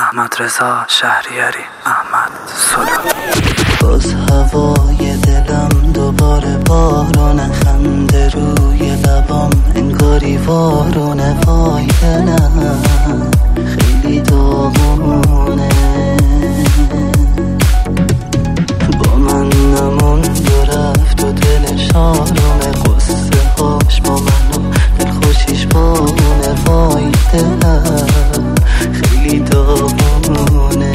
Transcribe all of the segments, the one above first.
احمد رضا شهریاری، احمد سلو. باز هوای دلم دوباره بارونه، خنده روی لبام انگاری وارونه. وای دلم خیلی داغونه، با من نموند و رفت و دلش آرومه. قصه هاش با من و دلخوشیش بارونه. وای دلم خیلی داغونه.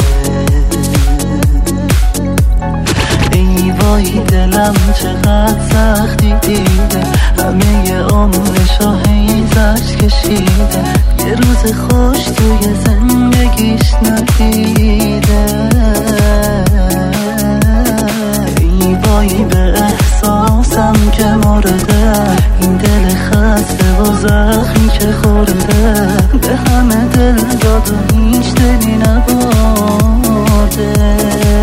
ای وای دلم چقدر سختی دیده، همه عمرشو حیزش کشیده. یه روز خوش توی زندگیش ندیده. ای وای به احساسم که مرده، این دل خسته و زخمی که خورده. به همه دل داد و هیچ دلی نبرده.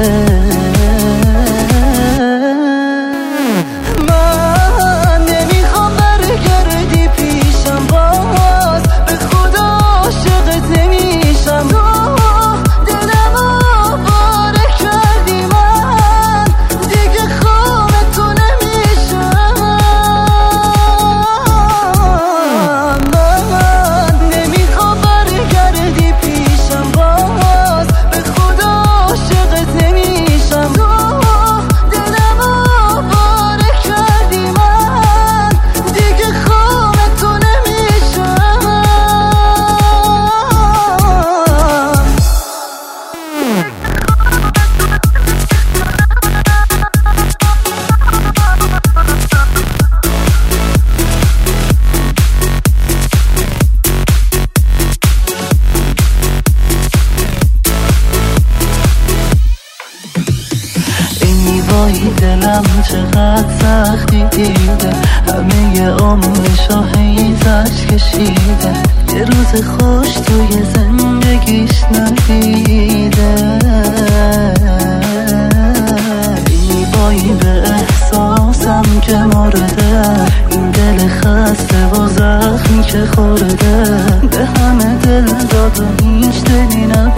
وای دلم چقدر سختی دیده، همه عمرشو حیزش کشیده. یه روز خوش توی زندگیش ندیده. ای وای به احساسم که مرده، این دل خسته و زخمی که خورده. به همه دل داد و هیچ دلی نبرده.